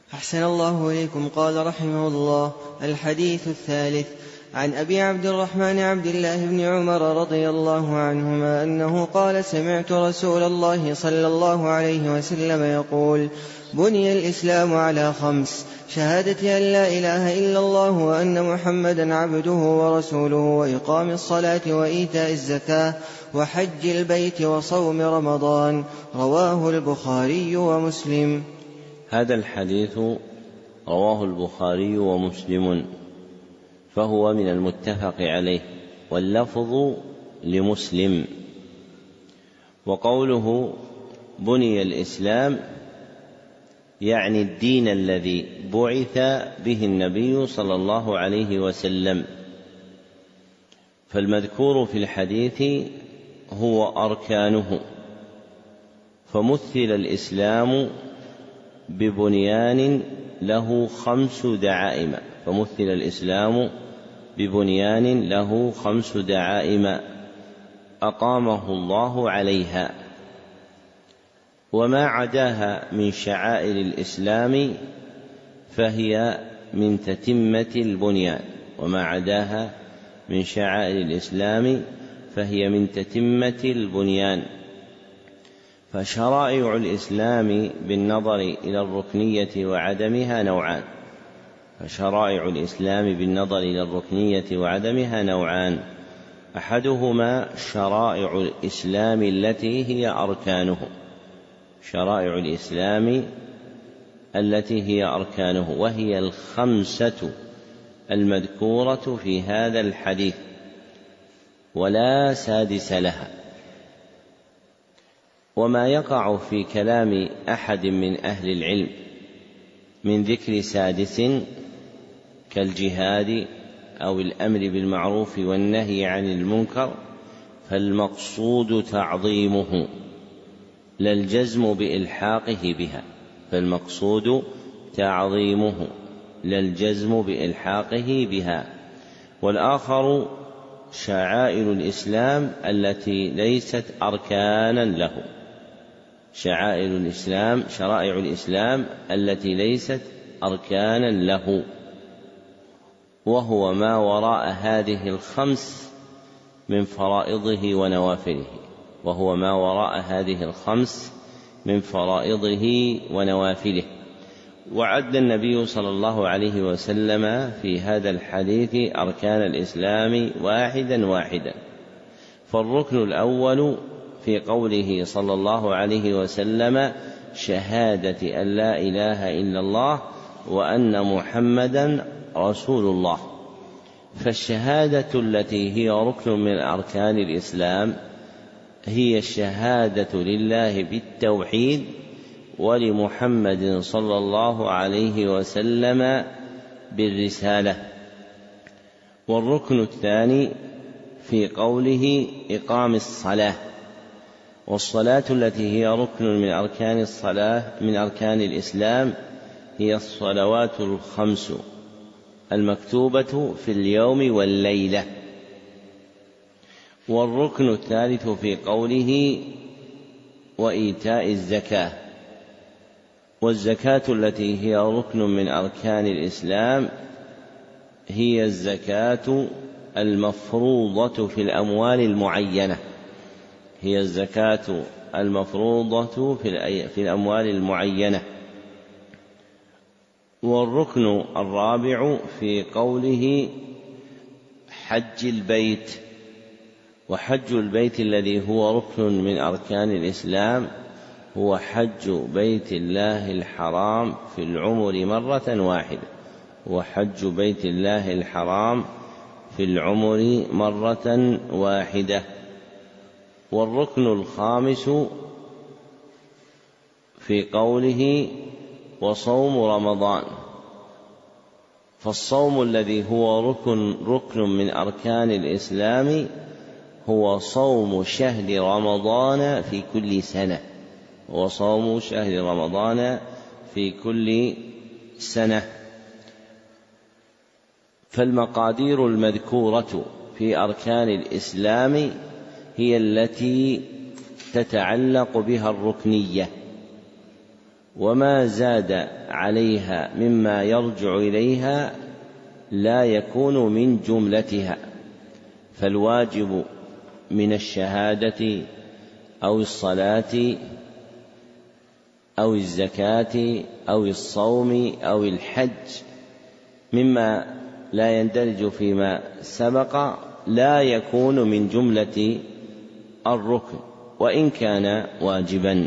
أحسن الله إليكم. قال رحمه الله: الحديث الثالث. عن أبي عبد الرحمن عبد الله بن عمر رضي الله عنهما أنه قال: سمعت رسول الله صلى الله عليه وسلم يقول: بني الإسلام على 5: شهادة أن لا إله إلا الله وأن محمدا عبده ورسوله، وإقام الصلاة وإيتاء الزكاة، وحج البيت، وصوم رمضان. رواه البخاري ومسلم. هذا الحديث رواه البخاري ومسلم، فهو من المتفق عليه، واللفظ لمسلم. وقوله بني الإسلام يعني الدين الذي بعث به النبي صلى الله عليه وسلم. فالمذكور في الحديث هو أركانه، فمثل الإسلام ببنيان له 5 دعائم، فمثل الإسلام ببنيان له 5 دعائم أقامه الله عليها، وما عداها من شعائر الإسلام فهي من تتمة البنيان، وما عداها من شعائر الإسلام فهي من تتمة البنيان. فشرائع الإسلام بالنظر إلى الركنية وعدمها نوعان، فشرائع الإسلام بالنظر إلى الركنية وعدمها نوعان: أحدهما شرائع الإسلام التي هي أركانه، شرائع الإسلام التي هي أركانه، وهي 5 المذكورة في هذا الحديث ولا سادس لها. وما يقع في كلام أحد من أهل العلم من ذكر سادس كالجهاد أو الأمر بالمعروف والنهي عن المنكر فالمقصود تعظيمه لا الجزم بإلحاقه بها، فالمقصود تعظيمه لا الجزم بإلحاقه بها. والآخر شعائر الإسلام التي ليست أركانا له، شعائر الإسلام شرائع الإسلام التي ليست أركانا له، وهو ما وراء هذه 5 من فرائضه ونوافله، وهو ما وراء هذه 5 من فرائضه ونوافله. وعد النبي صلى الله عليه وسلم في هذا الحديث أركان الإسلام واحدا واحدا. فالركن الأول في قوله صلى الله عليه وسلم: شهادة أن لا إله إلا الله وأن محمدا رسول الله. فالشهادة التي هي ركن من أركان الإسلام هي الشهادة لله بالتوحيد ولمحمد صلى الله عليه وسلم بالرسالة. والركن الثاني في قوله إقام الصلاة، والصلاة التي هي ركن من أركان الصلاة من أركان الإسلام هي الصلوات 5 المكتوبة في اليوم والليلة. والركن الثالث في قوله وإيتاء الزكاة، والزكاة التي هي ركن من أركان الإسلام هي الزكاة المفروضة في الأموال المعينة، هي الزكاة المفروضة في الأموال المعينة. والركن الرابع في قوله حج البيت، وحج البيت الذي هو ركن من أركان الإسلام هو حج بيت الله الحرام في العمر مرة واحدة، وحج بيت الله الحرام في العمر مرة واحدة. والركن الخامس في قوله وصوم رمضان، فالصوم الذي هو ركن من أركان الإسلام هو صوم شهر رمضان في كل سنة، وصوم شهر رمضان في كل سنة. فالمقادير المذكورة في أركان الإسلام هي التي تتعلق بها الركنية، وما زاد عليها مما يرجع إليها لا يكون من جملتها، فالواجب من الشهادة أو الصلاة أو الزكاة أو الصوم أو الحج مما لا يندرج فيما سبق لا يكون من جملة الركن وإن كان واجبا،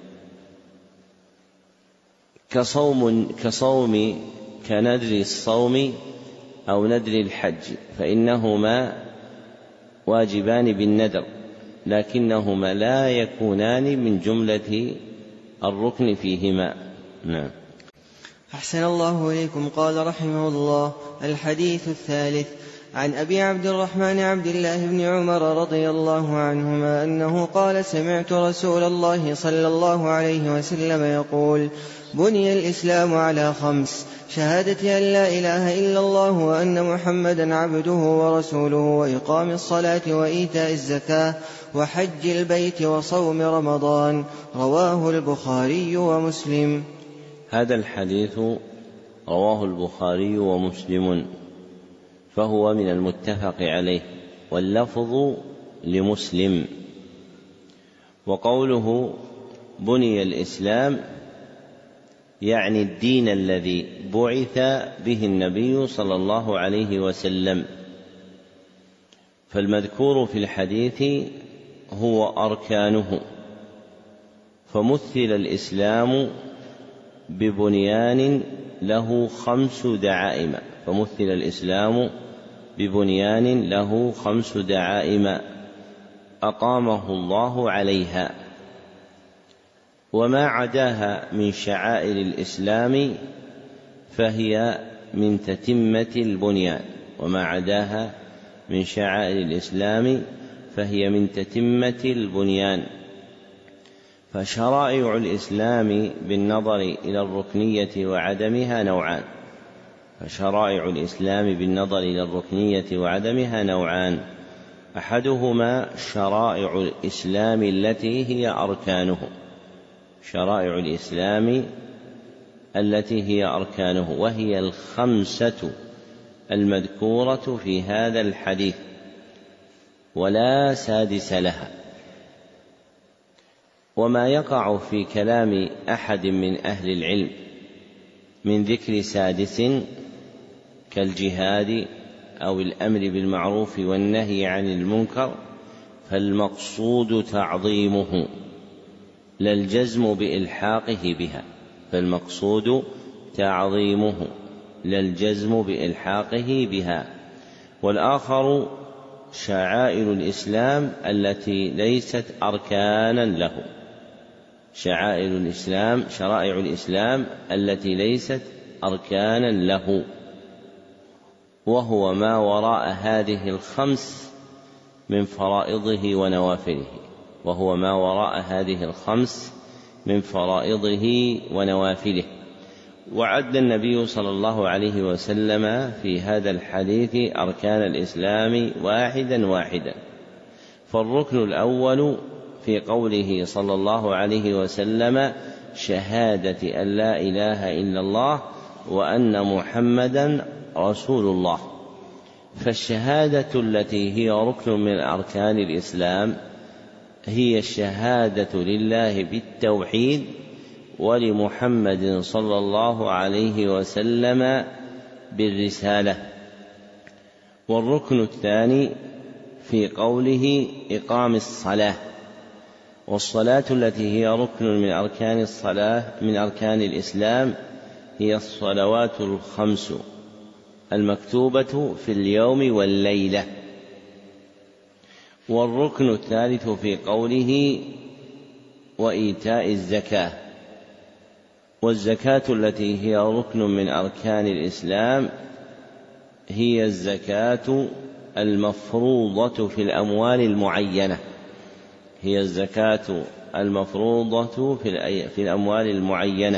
كنذر الصوم أو نذر الحج، فإنهما واجبان بالنذر لكنهما لا يكونان من جملة الركن فيهما. نعم. أحسن الله إليكم. قال رحمه الله: الحديث الثالث عن أبي عبد الرحمن عبد الله بن عمر رضي الله عنهما أنه قال: سمعت رسول الله صلى الله عليه وسلم يقول: بني الإسلام على 5: شهادة أن لا إله إلا الله وأن محمدا عبده ورسوله، وإقام الصلاة وإيتاء الزكاة وحج البيت وصوم رمضان. رواه البخاري ومسلم. هذا الحديث رواه البخاري ومسلم، فهو من المتفق عليه، واللفظ لمسلم. وقوله بني الإسلام يعني الدين الذي بعث به النبي صلى الله عليه وسلم، فالمذكور في الحديث هو أركانه، فمثل الإسلام ببنيان له 5 دعائم، فمثل الإسلام ببنيان له 5 دعائم أقامه الله عليها، وما عداها من شعائر الإسلام فهي من تتمة البنيان، وما عداها من شعائر الإسلام فهي من تتمة البنيان. فشرائع الإسلام بالنظر إلى الركنية وعدمها نوعان، فشرائع الإسلام بالنظر إلى الركنية وعدمها نوعان: أحدهما شرائع الإسلام التي هي أركانه، شرائع الإسلام التي هي أركانه، وهي 5 المذكورة في هذا الحديث ولا سادس لها. وما يقع في كلام أحد من أهل العلم من ذكر سادس كالجهاد أو الأمر بالمعروف والنهي عن المنكر فالمقصود تعظيمه لا الجزم بإلحاقه بها، فالمقصود تعظيمه لا الجزم بإلحاقه بها. والآخر شعائر الإسلام التي ليست أركانا له، شعائر الإسلام شرائع الإسلام التي ليست أركانا له، وهو ما وراء هذه 5 من فرائضه ونوافله، وهو ما وراء هذه 5 من فرائضه ونوافله. وعد النبي صلى الله عليه وسلم في هذا الحديث أركان الإسلام واحدا واحدا. فالركن الأول في قوله صلى الله عليه وسلم: شهادة أن لا إله إلا الله وأن محمدا رسول الله. فالشهادة التي هي ركن من أركان الإسلام هي الشهادة لله بالتوحيد ولمحمد صلى الله عليه وسلم بالرسالة. والركن الثاني في قوله إقام الصلاة، والصلاة التي هي ركن من أركان الصلاة من أركان الإسلام هي الصلوات 5 المكتوبة في اليوم والليلة. والركن الثالث في قوله وإيتاء الزكاة، والزكاة التي هي ركن من أركان الإسلام هي الزكاة المفروضة في الأموال المعينة، هي الزكاة المفروضة في الأموال المعينة.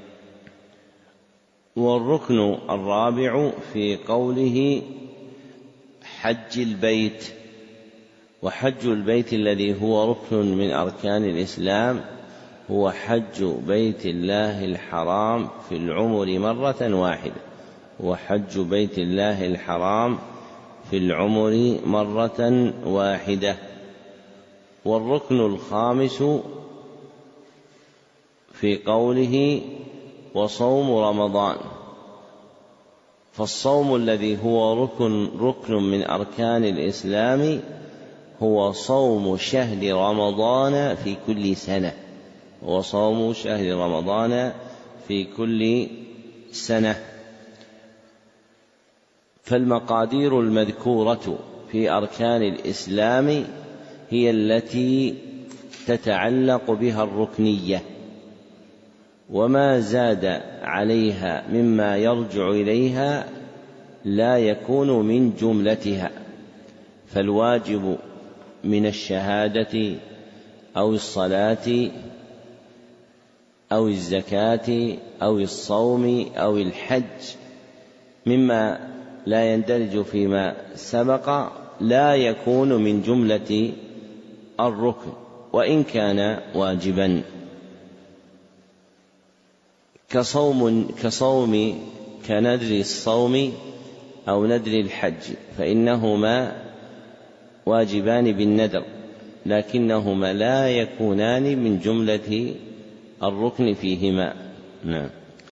والركن الرابع في قوله حج البيت، وحج البيت الذي هو ركن من أركان الإسلام هو حج بيت الله الحرام في العمر مرة واحدة، هو حج بيت الله الحرام في العمر مرة واحدة. والركن الخامس في قوله وصوم رمضان، فالصوم الذي هو ركن من أركان الإسلام هو صوم شهر رمضان في كل سنة، هو صوم شهر رمضان في كل سنة. فالمقادير المذكورة في أركان الإسلام هي التي تتعلق بها الركنية، وما زاد عليها مما يرجع إليها لا يكون من جملتها، فالواجب من الشهادة أو الصلاة أو الزكاة أو الصوم أو الحج مما لا يندرج فيما سبق لا يكون من جملة الركن وإن كان واجبا، كنذر الصوم أو نذر الحج، فإنهما واجبان بالنذر لكنهما لا يكونان من جملة الركن فيهما. نعم.